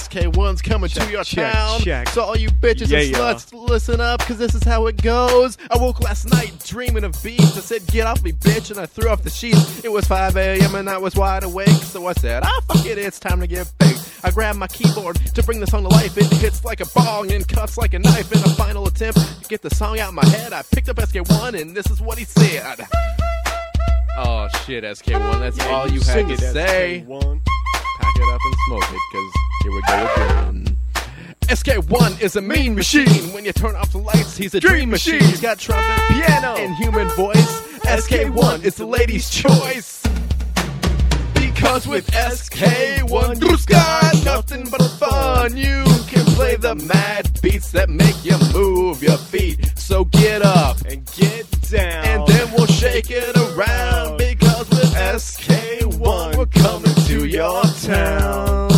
SK1's coming to your town. So all you bitches and sluts, listen up, cause this is how it goes. I woke last night dreaming of beats. I said, get off me, bitch, and I threw off the sheets. It was 5 a.m. and I was wide awake, so I said, fuck it, it's time to get big. I grabbed my keyboard to bring the song to life. It hits like a bong and cuts like a knife. In a final attempt to get the song out of my head, I picked up SK1 and this is what he said. Oh shit, SK1, that's all you had to say. SK1. Pack it up and smoke it, cause here we go again. SK1 is a mean machine. When you turn off the lights, he's a dream machine. He's got trumpet, piano, and human voice. SK1 is the lady's choice. Because with SK1, you've got nothing but fun. You can play the mad beats that make you move your feet. So get up and get down, and then we'll shake it around. Because with SK1, we're coming to your town.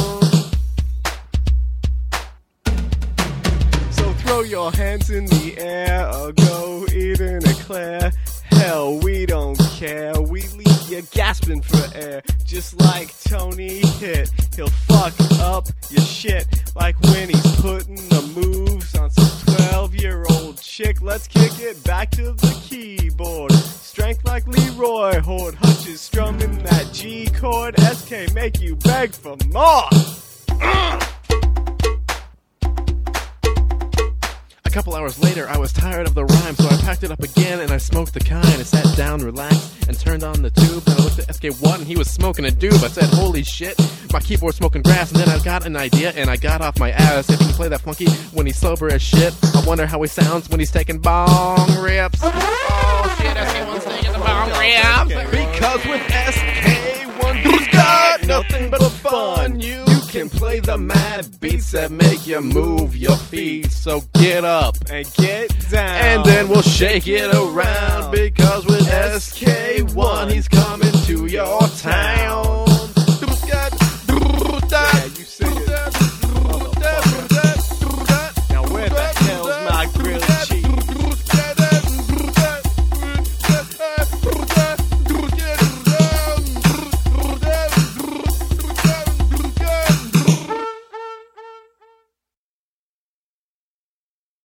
So throw your hands in the air or go eat an eclair. Hell, we don't care. We leave you gasping for air. Just like Tony Hit, he'll fuck up your shit. Like when he's putting the moves on some 12-year-old chick. Let's kick it back to the keyboard. Strength like Leroy Horde. Hutch is strumming that G chord. SK make you beg for more. A couple hours later, I was tired of the rhyme, so I packed it up again and I smoked the kind. I sat down, relaxed, and turned on the tube. Then I looked at SK1 and he was smoking a doob. I said, holy shit, my keyboard's smoking grass. And then I got an idea and I got off my ass. If he can play that funky when he's sober as shit, I wonder how he sounds when he's taking bong rips. Oh shit, SK1's taking the bong rips. Because with SK1, you've got nothing but fun. You can play the mad beats that make you move your feet. So get up and get down, and then we'll shake it around. Because with SK1, he's coming to your town.